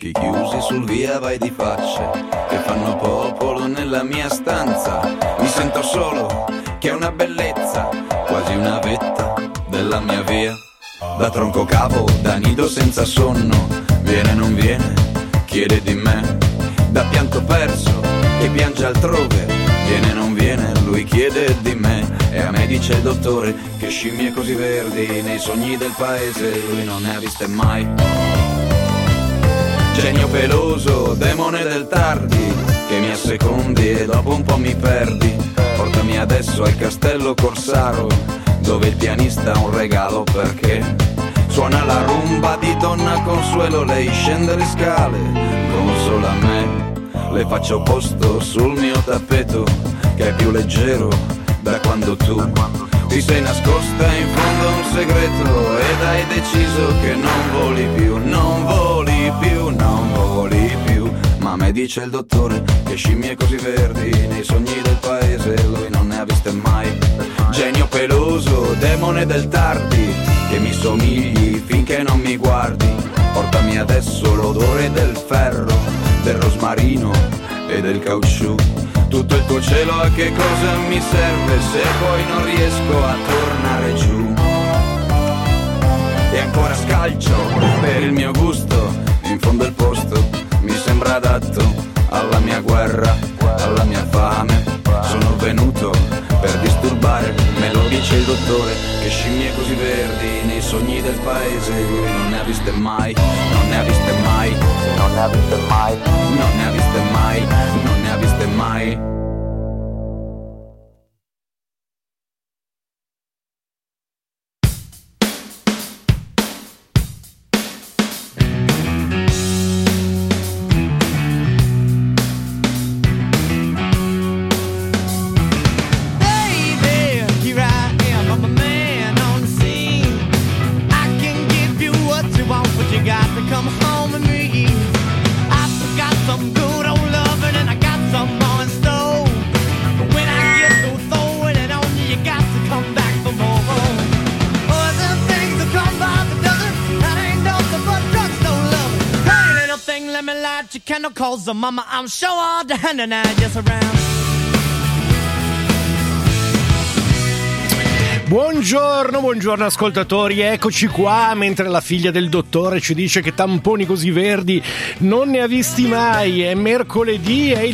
occhi chiusi sul via vai di facce che fanno popolo nella mia stanza. Mi sento solo, che è una bellezza, quasi una vetta della mia via. Da tronco cavo, da nido senza sonno, viene non viene, chiede di me. Da pianto perso, che piange altrove, viene non viene, lui chiede di me. E a me dice il dottore che scimmie così verdi nei sogni del paese lui non ne ha viste mai. Genio peloso, demone del tardi, che mi assecondi e dopo un po' mi perdi. Portami adesso al castello Corsaro, dove il pianista ha un regalo perché suona la rumba di Donna Consuelo. Lei scende le scale, consola me, le faccio posto sul mio tappeto che è più leggero da quando tu ti sei nascosta in fondo a un segreto ed hai deciso che non voli più, non voli più, non voli più. Ma me dice il dottore che scimmie così verdi nei sogni del paese lui non ne ha viste mai. Genio peloso, demone del tardi, che mi somigli finché non mi guardi. Portami adesso l'odore del ferro, del rosmarino e del caucciù. Tutto il tuo cielo a che cosa mi serve se poi non riesco a tornare giù. E ancora scalcio per il mio gusto, in fondo il posto mi sembra adatto alla mia guerra, alla mia fame. Sono venuto per disturbare, me lo dice il dottore che scimmie così verdi nei sogni del paese lui non ne ha viste mai, non ne ha viste mai, non ne ha viste mai, non ne ha viste mai, non ne ha viste mai. Calls the mama, I'm sure all the hand and I just around. Buongiorno ascoltatori, eccoci qua mentre la figlia del dottore ci dice che tamponi così verdi non ne ha visti mai. È mercoledì, è il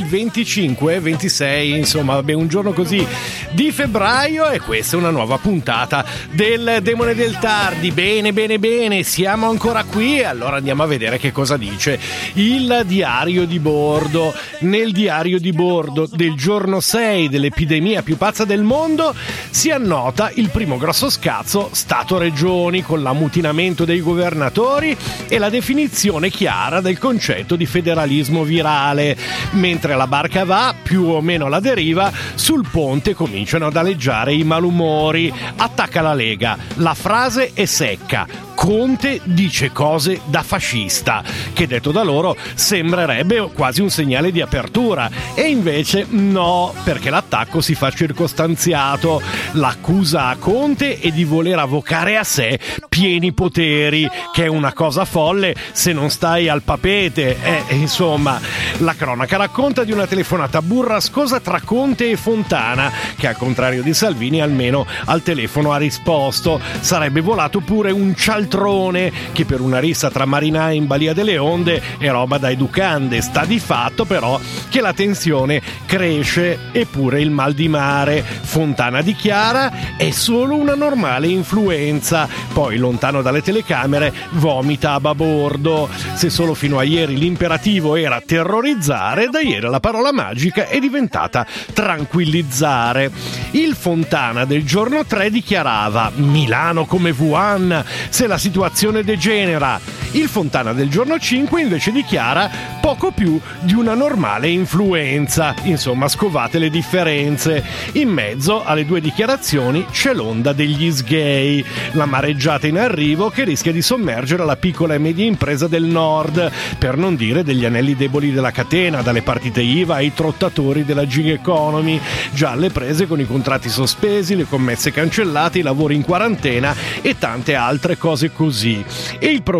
26, insomma vabbè, un giorno così di febbraio e questa è una nuova puntata del Demone del Tardi. Bene, siamo ancora qui e allora andiamo a vedere che cosa dice il diario di bordo. Nel diario di bordo del giorno 6 dell'epidemia più pazza del mondo si annota il primo grosso scazzo Stato-Regioni con l'ammutinamento dei governatori e la definizione chiara del concetto di federalismo virale. Mentre la barca va più o meno alla deriva, sul ponte cominciano ad aleggiare i malumori. Attacca la Lega, la frase è secca: Conte dice cose da fascista, che detto da loro sembrerebbe quasi un segnale di apertura, e invece no, perché l'attacco si fa circostanziato. L'accusa a Conte è di voler avvocare a sé pieni poteri, che è una cosa folle se non stai al papete. Insomma, la cronaca racconta di una telefonata burrascosa tra Conte e Fontana, che al contrario di Salvini almeno al telefono ha risposto. Sarebbe volato pure un cialtrone che per una rissa tra marinai in Balia delle Onde è roba da educande. Sta di fatto però che la tensione cresce, eppure il mal di mare. Fontana dichiara: è solo una normale influenza, poi lontano dalle telecamere vomita a babordo. Se solo fino a ieri l'imperativo era terrorizzare, da ieri la parola magica è diventata tranquillizzare. Il Fontana del giorno 3 dichiarava: Milano come Wuhan, se la situazione degenera. Il Fontana del giorno 5 invece dichiara: poco più di una normale influenza. Insomma, scovate le differenze. In mezzo alle due dichiarazioni c'è l'onda degli sgay, la mareggiata in arrivo che rischia di sommergere la piccola e media impresa del nord, per non dire degli anelli deboli della catena, dalle partite IVA ai trottatori della gig economy, già alle prese con i contratti sospesi, le commesse cancellate, i lavori in quarantena e tante altre cose così. E il problema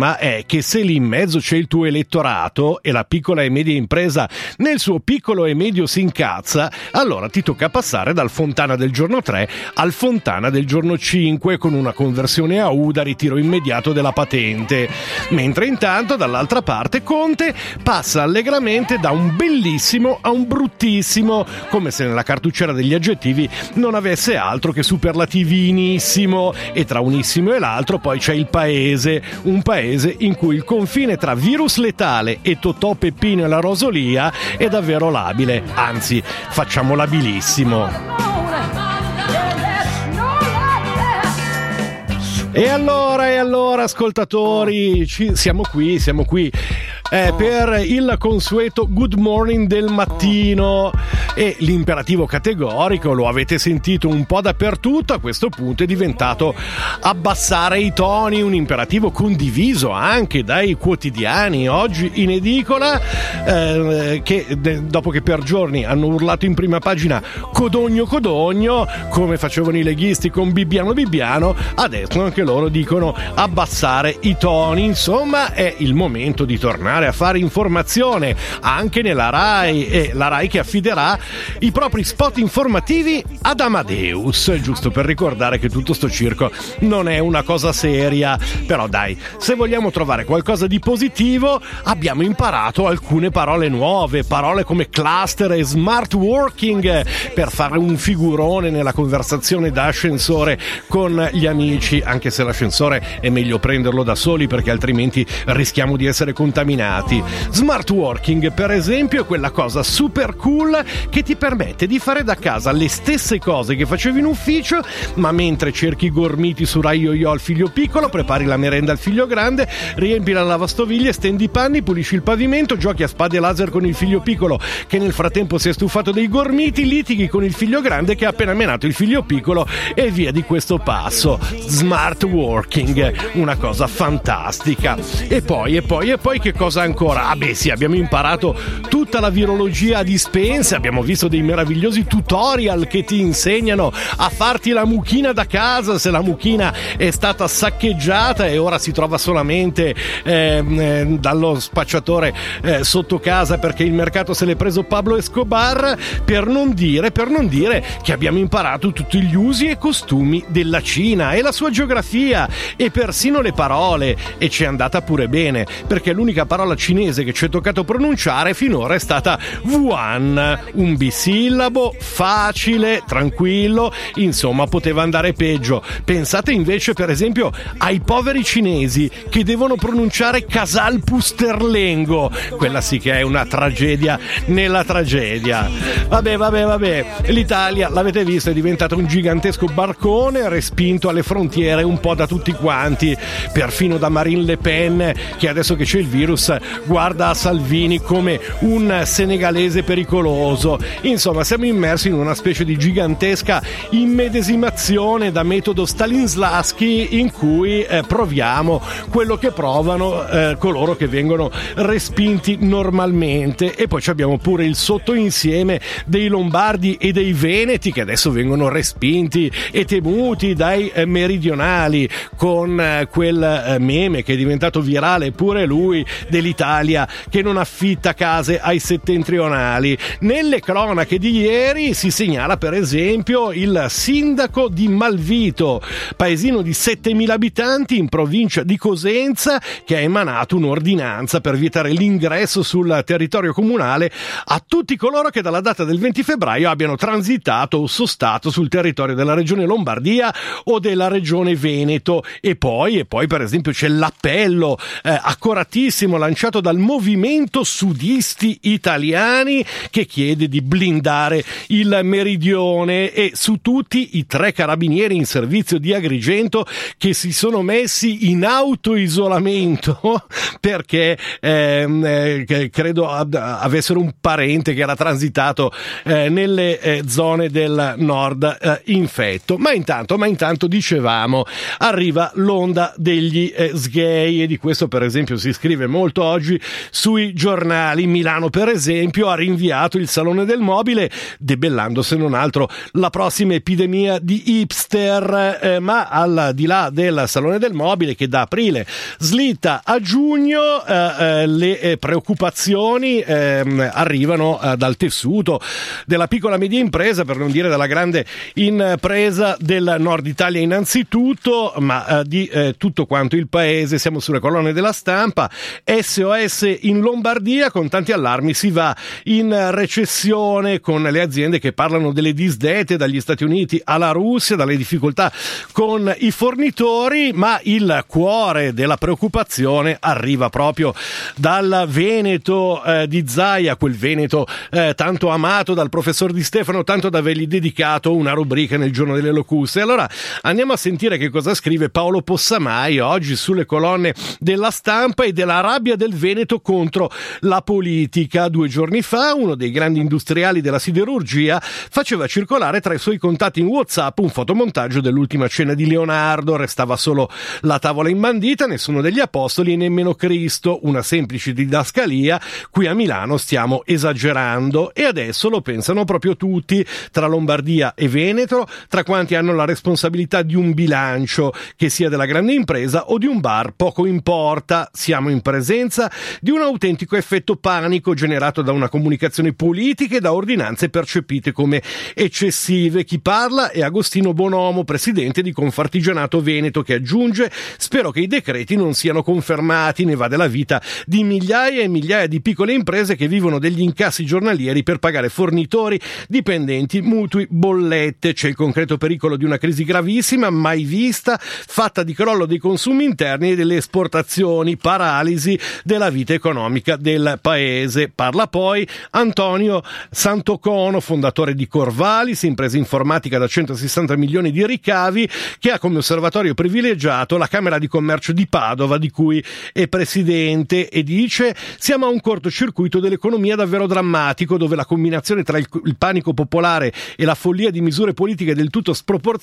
problema è che se lì in mezzo c'è il tuo elettorato e la piccola e media impresa nel suo piccolo e medio si incazza, allora ti tocca passare dal Fontana del giorno 3 al Fontana del giorno 5 con una conversione a U da ritiro immediato della patente. Mentre intanto dall'altra parte Conte passa allegramente da un bellissimo a un bruttissimo, come se nella cartucciera degli aggettivi non avesse altro che superlativinissimo, e tra unissimo e l'altro poi c'è il paese, un paese in cui il confine tra virus letale e Totò, Peppino e la Rosolia è davvero labile, anzi facciamo labilissimo. E allora ascoltatori, siamo qui per il consueto good morning del mattino, e l'imperativo categorico, lo avete sentito un po' dappertutto, a questo punto è diventato abbassare i toni, un imperativo condiviso anche dai quotidiani oggi in edicola, che dopo che per giorni hanno urlato in prima pagina Codogno Codogno, come facevano i leghisti con Bibbiano Bibbiano, adesso anche loro dicono abbassare i toni. Insomma, è il momento di tornare a fare informazione anche nella Rai, e la Rai che affiderà i propri spot informativi ad Amadeus, giusto per ricordare che tutto sto circo non è una cosa seria. Però dai, se vogliamo trovare qualcosa di positivo, abbiamo imparato alcune parole nuove, parole come cluster e smart working, per fare un figurone nella conversazione da ascensore con gli amici, anche se l'ascensore è meglio prenderlo da soli perché altrimenti rischiamo di essere contaminati. Smart working, per esempio, è quella cosa super cool che ti permette di fare da casa le stesse cose che facevi in ufficio, ma mentre cerchi i gormiti su Rai Yo-Yo al figlio piccolo, prepari la merenda al figlio grande, riempi la lavastoviglie, stendi i panni, pulisci il pavimento, giochi a spade laser con il figlio piccolo che nel frattempo si è stufato dei gormiti, litighi con il figlio grande che ha appena menato il figlio piccolo, e via di questo passo. Smart working, una cosa fantastica. E poi che cosa ancora? Ah beh sì, abbiamo imparato tutta la virologia a dispensa, abbiamo visto dei meravigliosi tutorial che ti insegnano a farti la mucchina da casa se la mucchina è stata saccheggiata e ora si trova solamente dallo spacciatore sotto casa perché il mercato se l'è preso Pablo Escobar, per non dire che abbiamo imparato tutti gli usi e costumi della Cina e la sua geografia e persino le parole, e ci è andata pure bene perché l'unica parola cinese che ci è toccato pronunciare finora è stata Wuhan, un bisillabo, facile, tranquillo, insomma poteva andare peggio. Pensate invece per esempio ai poveri cinesi che devono pronunciare Casal Pusterlengo, quella sì che è una tragedia nella tragedia. Vabbè, l'Italia, l'avete visto, è diventata un gigantesco barcone respinto alle frontiere un po' da tutti quanti, perfino da Marine Le Pen, che adesso che c'è il virus guarda a Salvini come un senegalese pericoloso. Insomma, siamo immersi in una specie di gigantesca immedesimazione da metodo Stanislavski in cui proviamo quello che provano coloro che vengono respinti normalmente. E poi abbiamo pure il sottoinsieme dei lombardi e dei veneti che adesso vengono respinti e temuti dai meridionali, con quel meme che è diventato virale pure lui dell'Italia che non affitta case ai settentrionali. Nelle cronache di ieri si segnala per esempio il sindaco di Malvito, paesino di 7.000 abitanti in provincia di Cosenza, che ha emanato un'ordinanza per vietare l'ingresso sul territorio comunale a tutti coloro che dalla data del 20 febbraio abbiano transitato o sostato sul territorio della regione Lombardia o della regione Veneto. E poi per esempio c'è l'appello accoratissimo lanciato dal Movimento Sudisti Italiani che chiede di blindare il meridione, e su tutti i 3 carabinieri in servizio di Agrigento che si sono messi in autoisolamento perché credo avessero un parente che era transitato nelle zone del nord infetto. Ma intanto dicevamo, arriva l'onda degli sgay, e di questo per esempio si scrive molto oggi sui giornali. Milano per esempio ha rinviato il Salone del mobile, debellando se non altro la prossima epidemia di hipster, ma al di là del Salone del Mobile che da aprile slitta a giugno, le preoccupazioni arrivano dal tessuto della piccola media impresa, per non dire della grande impresa del nord Italia innanzitutto, ma di tutto quanto il paese. Siamo sulle colonne della stampa. SOS in Lombardia, con tanti allarmi si va in recessione, con le aziende che parlano delle disdette dagli Stati Uniti alla Russia, dalle difficoltà con i fornitori, ma il cuore della preoccupazione arriva proprio dal Veneto di Zaia, quel Veneto tanto amato dal professor Di Stefano, tanto da avergli dedicato una rubrica nel Giorno delle Locuste. Allora andiamo a sentire che cosa scrive Paolo Possamai oggi sulle colonne della stampa e della rabbia del Veneto contro la politica. 2 giorni fa uno dei grandi industriali della siderurgia faceva circolare tra i suoi contatti in WhatsApp un fotomontaggio dell'ultima cena di Leonardo. Restava solo la tavola imbandita, nessuno degli apostoli e nemmeno Cristo, una semplice didascalia. Qui a Milano stiamo esagerando, e adesso lo pensano proprio tutti, tra Lombardia e Veneto, tra quanti hanno la responsabilità di un bilancio, che sia della grande impresa o di un bar, poco importa. Siamo in presenza di un autentico effetto panico generato da una comunicazione politica e da ordinanze percepite come eccessive. Chi parla è Agostino Bonomo, presidente di Confartigianato Veneto, che aggiunge: spero che i decreti non siano confermati, ne va della vita di migliaia e migliaia di piccole imprese che vivono degli incassi giornalieri per pagare fornitori, dipendenti, mutui, bollette. C'è il concreto pericolo di una crisi gravissima, mai vista, fatta di crollo dei consumi interni e delle esportazioni, paralisi della vita economica del paese. Parla poi Antonio Santocono, fondatore di Corvalis, impresa informatica da 160 milioni di ricavi, che ha come osservatorio privilegiato la Camera di Commercio di Padova, di cui è presidente, e dice: siamo a un cortocircuito dell'economia davvero drammatico, dove la combinazione tra il panico popolare e la follia di misure politiche del tutto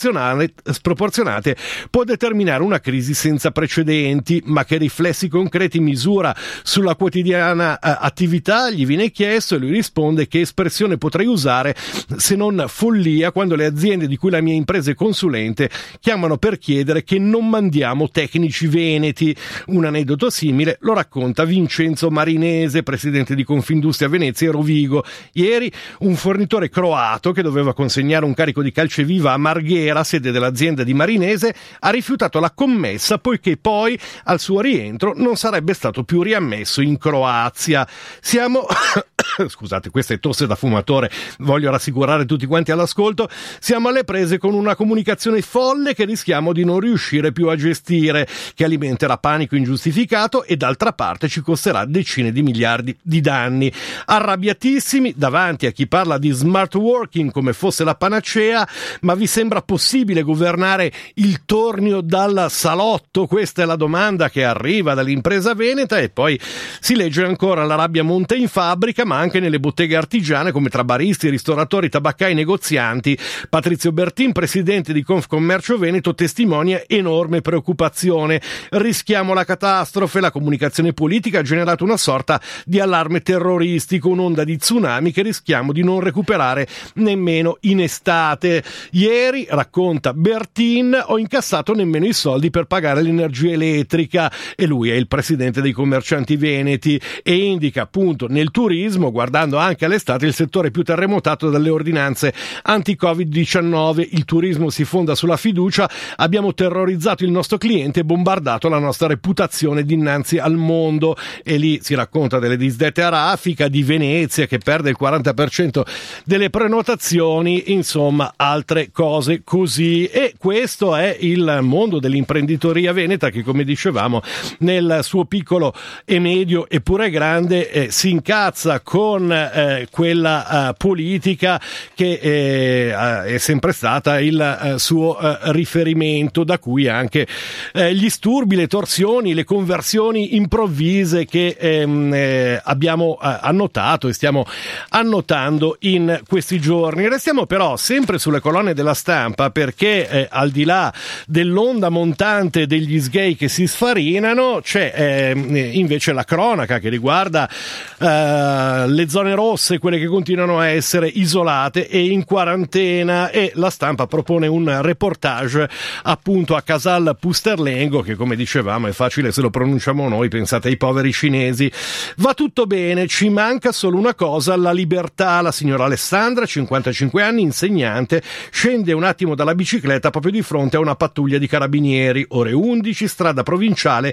sproporzionate può determinare una crisi senza precedenti. Ma che riflessi concreti misura sulla quotidiana attività? Gli viene chiesto, e lui risponde: che espressione potrei usare se non follia, quando le aziende di cui la mia impresa è consulente chiamano per chiedere che non mandiamo tecnici veneti. Un aneddoto simile lo racconta Vincenzo Marinese, presidente di Confindustria Venezia e Rovigo. Ieri un fornitore croato che doveva consegnare un carico di calceviva a Marghera, sede dell'azienda di Marinese, ha rifiutato la commessa poiché poi al suo rientro non sarebbe stato più riammesso in Croazia. Siamo scusate, questa è tosse da fumatore, voglio rassicurare tutti quanti all'ascolto, siamo alle prese con una comunicazione folle che rischiamo di non riuscire più a gestire, che alimenterà panico ingiustificato e d'altra parte ci costerà decine di miliardi di danni. Arrabbiatissimi davanti a chi parla di smart working come fosse la panacea, ma vi sembra possibile governare il tornio dal salotto? Questa è la domanda che arriva dall'impresa veneta. E poi si legge ancora: la rabbia monta in fabbrica, ma anche nelle botteghe artigiane, come tra baristi, ristoratori, tabaccai, negozianti. Patrizio Bertin, presidente di Confcommercio Veneto, testimonia enorme preoccupazione. Rischiamo la catastrofe. La comunicazione politica ha generato una sorta di allarme terroristico, un'onda di tsunami che rischiamo di non recuperare nemmeno in estate. Ieri, racconta Bertin, ho incassato nemmeno i soldi per pagare l'energia elettrica, e lui è il presidente dei commercianti veneti, e indica appunto nel turismo, guardando anche all'estate, il settore più terremotato dalle ordinanze anti-Covid-19. Il turismo si fonda sulla fiducia, abbiamo terrorizzato il nostro cliente e bombardato la nostra reputazione dinanzi al mondo. E lì si racconta delle disdette a raffica, di Venezia che perde il 40% delle prenotazioni, insomma altre cose così. E questo è il mondo dell'imprenditoria veneta che, come dicevamo, nel suo piccolo e medio e pure grande si incazza con quella politica che è sempre stata il suo riferimento, da cui anche gli sturbi, le torsioni, le conversioni improvvise che abbiamo annotato e stiamo annotando in questi giorni. Restiamo però sempre sulle colonne della stampa, perché al di là dell'onda montante degli sgay che si sfarinano c'è invece la cronaca che riguarda le zone rosse, quelle che continuano a essere isolate e in quarantena, e la Stampa propone un reportage appunto a Casal Pusterlengo, che come dicevamo è facile se lo pronunciamo noi, pensate ai poveri cinesi. Va tutto bene, ci manca solo una cosa, la libertà. La signora Alessandra, 55 anni, insegnante, scende un attimo dalla bicicletta proprio di fronte a una pattuglia di carabinieri. Ore 11, strada provinciale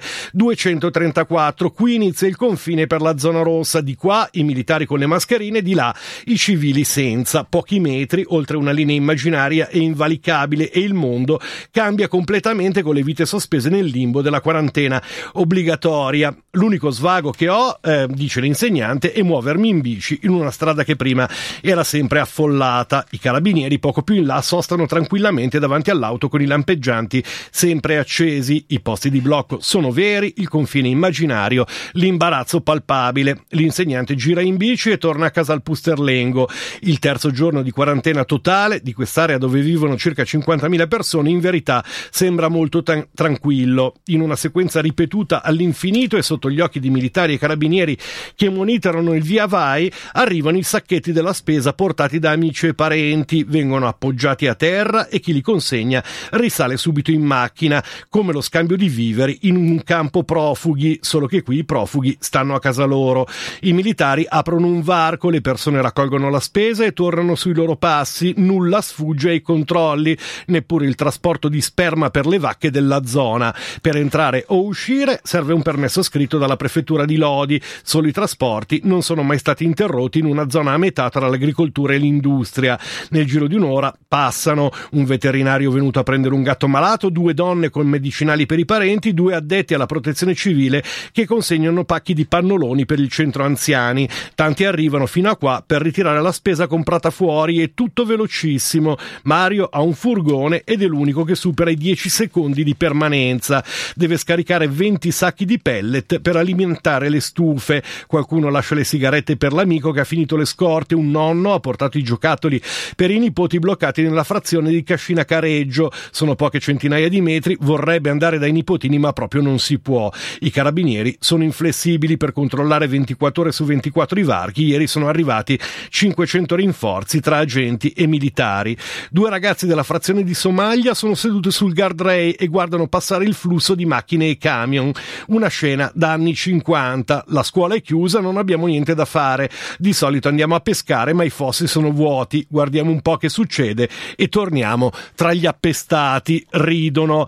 234, qui inizia il confine per la zona rossa, di qua i militari con le mascherine, di là i civili senza. Pochi metri, oltre una linea immaginaria e invalicabile, e il mondo cambia completamente con le vite sospese nel limbo della quarantena obbligatoria. L'unico svago che ho, dice l'insegnante, è muovermi in bici in una strada che prima era sempre affollata. I carabinieri poco più in là sostano tranquillamente davanti all'auto con i lampeggianti sempre accesi. I posti di blocco sono veri, il confine immaginario, l'imbarazzo palpabile. L'insegnante gira in bici e torna a Casal Pusterlengo. Il terzo giorno di quarantena totale di quest'area dove vivono circa 50.000 persone in verità sembra molto tranquillo. In una sequenza ripetuta all'infinito e sotto gli occhi di militari e carabinieri che monitorano il via vai, arrivano i sacchetti della spesa portati da amici e parenti, vengono appoggiati a terra e chi li consegna risale subito in macchina, come lo scambio di viveri in un campo profughi, solo che qui i profughi stanno a casa loro. I militari aprono un varco, le persone raccolgono la spesa e tornano sui loro passi, nulla sfugge ai controlli, neppure il trasporto di sperma per le vacche della zona. Per entrare o uscire serve un permesso scritto dalla prefettura di Lodi, solo i trasporti non sono mai stati interrotti in una zona a metà tra l'agricoltura e l'industria. Nel giro di un'ora passano un veterinario venuto a prendere un gatto malato, 2 donne con medicinali per i parenti, 2 addetti alla protezione civile che consegnano pacchi di pannoloni per il centro anziani. Tanti arrivano fino a qua per ritirare la spesa comprata fuori, è tutto velocissimo. Mario ha un furgone ed è l'unico che supera i 10 secondi di permanenza. Deve scaricare 20 sacchi di pellet per alimentare le stufe. Qualcuno lascia le sigarette per l'amico che ha finito le scorte, un nonno ha portato i giocattoli per i nipoti bloccati nella frazione di Cascina Careggio. Sono poche centinaia di metri, vorrebbe andare dai nipotini ma proprio non si può. I carabinieri sono inflessibili per controllare 24 ore su 24 i varchi. Ieri sono arrivati 500 rinforzi tra agenti e militari. 2 ragazzi della frazione di Somaglia sono seduti sul guardrail e guardano passare il flusso di macchine e camion. Una scena da anni 50. La scuola è chiusa, non abbiamo niente da fare. Di solito andiamo a pescare ma i fossi sono vuoti. Guardiamo un po' che succede e torniamo tra gli appestati. Ridono.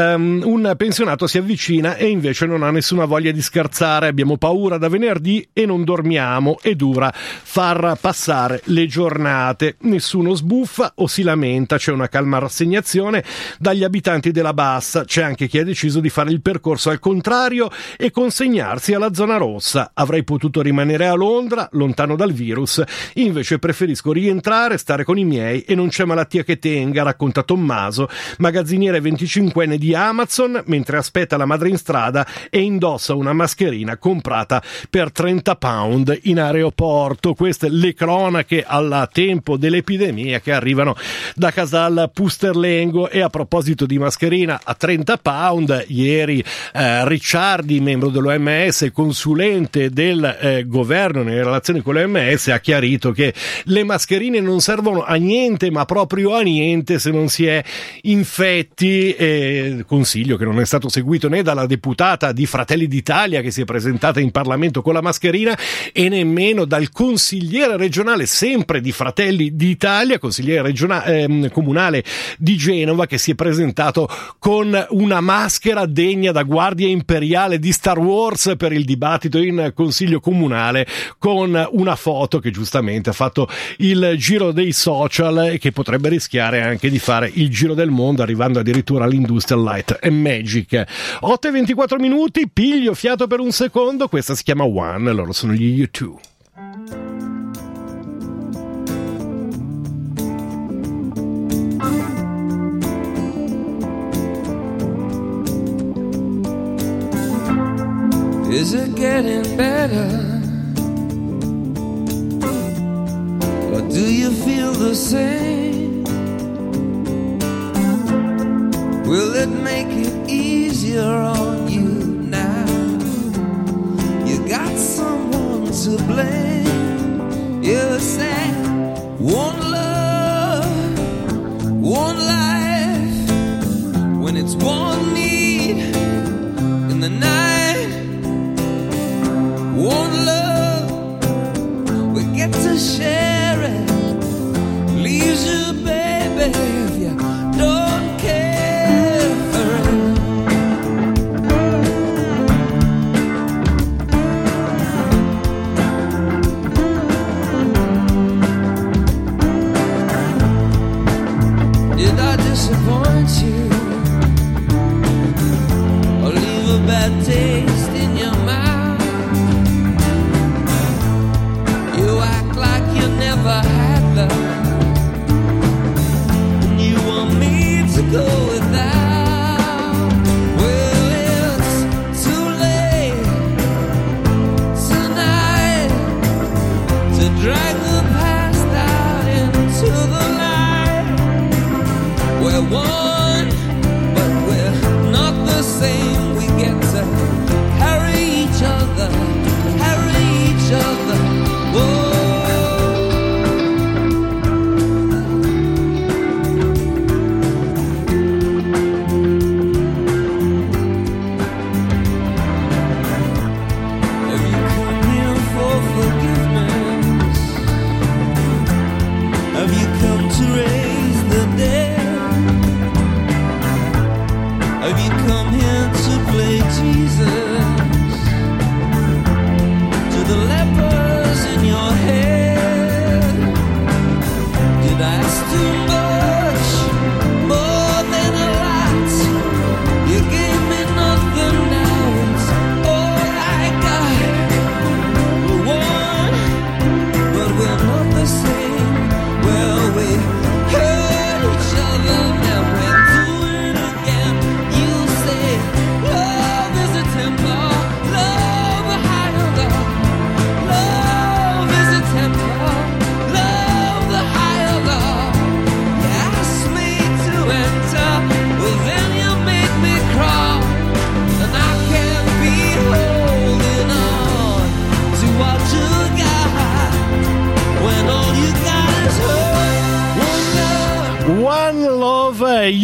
Un pensionato si avvicina e invece non ha nessuna voglia di scherzare. Abbiamo paura da venerdì e non dormiamo. È dura far passare le giornate. Nessuno sbuffa o si lamenta, c'è una calma rassegnazione dagli abitanti della Bassa. C'è anche chi ha deciso di fare il percorso al contrario e consegnarsi alla zona rossa. Avrei potuto rimanere a Londra, lontano dal virus, invece preferisco rientrare, stare con i miei e non c'è malattia che tenga, racconta Tommaso, magazziniere 25enne di Amazon, mentre aspetta la madre in strada e indossa una mascherina comprata per 30 pound in aeroporto. Queste le cronache al tempo dell'epidemia che arrivano da Casal Pusterlengo. E a proposito di mascherina a 30 pound, ieri Ricciardi, membro dell'OMS, consulente del governo nelle relazioni con l'OMS, ha chiarito che le mascherine non servono a niente, ma proprio a niente, se non si è infetti. Consiglio che non è stato seguito né dalla deputata di Fratelli d'Italia che si è presentata in Parlamento con la mascherina e nemmeno dal consigliere regionale sempre di Fratelli d'Italia, consigliere comunale di Genova, che si è presentato con una maschera degna da guardia imperiale di Star Wars per il dibattito in consiglio comunale, con una foto che giustamente ha fatto il giro dei social e che potrebbe rischiare anche di fare il giro del mondo, arrivando addirittura all'Industrial Light and Magic. 8:24 minuti, piglio fiato per un secondo, questa si chiama One, loro sono gli U2. Is it getting better? Or do you feel the same? Will it make it easier on you now? You got someone to blame. One love, one life, when it's one need in the night. One love, we get to share it. Leaves you, baby, if you don't care for it. Did I disappoint you or leave a bad taste in your mouth? You act like you never had love, and you want me to go without. Well, it's too late tonight to drag the past out into the light. We're one, but we're not the same. We get to carry each other, carry each other. Whoa. Have you come here for forgiveness? Have you come to raise the dead? Have you come here to play Jesus to the lepers in your head? Did I ask too much, more than a lot? You gave me nothing, now it's all I got. We're one, but we're not the same. Well, we hurt each other, now we're doing it again. You say love is a temper, love a higher love. Love is a temper, love the higher love. You ask me to enter, well then you make me crawl, and I can't be holding on to what you got when all you got is hurt. One Love,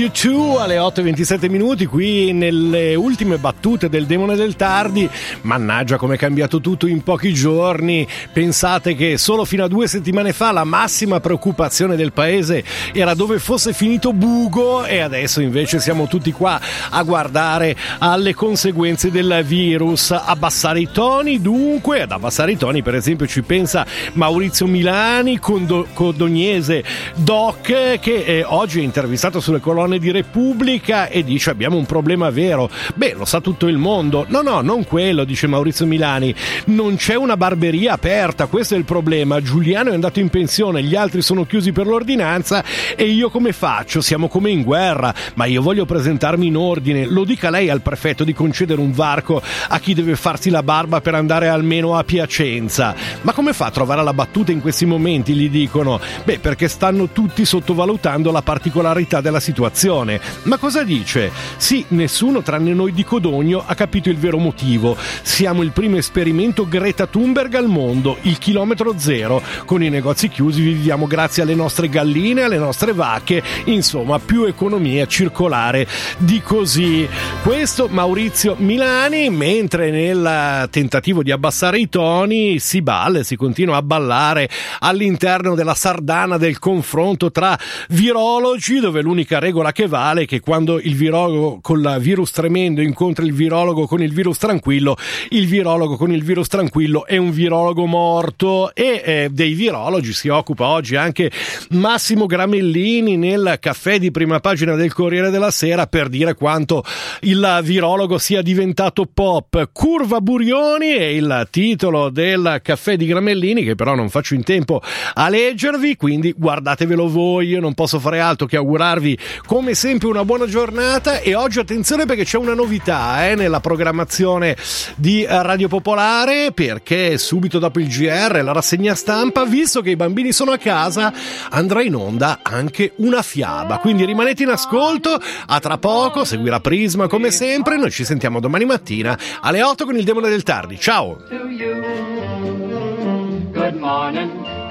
U2 alle 8:27 minuti qui nelle ultime battute del Demone del Tardi. Mannaggia come è cambiato tutto in pochi giorni. Pensate che solo fino a 2 settimane fa la massima preoccupazione del paese era dove fosse finito Bugo, e adesso invece siamo tutti qua a guardare alle conseguenze del virus. Abbassare i toni, dunque, ad abbassare i toni per esempio ci pensa Maurizio Milani, codognese doc, che oggi è intervistato sulle colonne di Repubblica e dice: abbiamo un problema vero. Beh, lo sa tutto il mondo. No, non quello, dice Maurizio Milani, non c'è una barberia aperta, questo è il problema. Giuliano è andato in pensione, gli altri sono chiusi per l'ordinanza e io come faccio? Siamo come in guerra, ma io voglio presentarmi in ordine. Lo dica lei al prefetto di concedere un varco a chi deve farsi la barba per andare almeno a Piacenza. Ma come fa a trovare la battuta in questi momenti, gli dicono? Beh, perché stanno tutti sottovalutando la particolarità della situazione. Ma cosa dice? Sì, nessuno tranne noi di Codogno ha capito il vero motivo. Siamo il primo esperimento Greta Thunberg al mondo, il chilometro zero. Con i negozi chiusi viviamo grazie alle nostre galline, alle nostre vacche, insomma più economia circolare di così. Questo Maurizio Milani, mentre nel tentativo di abbassare i toni si balla, si continua a ballare all'interno della sardana del confronto tra virologi, dove l'unica regola che vale è che quando il virologo con il virus tremendo incontra il virologo con il virus tranquillo, il virologo con il virus tranquillo è un virologo morto. E dei virologi si occupa oggi anche Massimo Gramellini nel caffè di prima pagina del Corriere della Sera, per dire quanto il virologo sia diventato pop. Curva Burioni è il titolo del caffè di Gramellini, che però non faccio in tempo a leggervi, quindi guardatevelo voi. Io non posso fare altro che augurarvi come sempre una buona giornata. E oggi attenzione, perché c'è una novità nella programmazione di Radio Popolare, perché subito dopo il GR, la rassegna stampa, visto che i bambini sono a casa, andrà in onda anche una fiaba, quindi rimanete in ascolto. A tra poco seguirà Prisma come sempre. Noi ci sentiamo domani mattina alle 8 con il Demone del Tardi. Ciao. Good morning.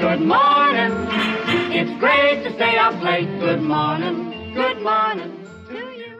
Good morning. It's great to stay up late. Good morning. Good morning to you.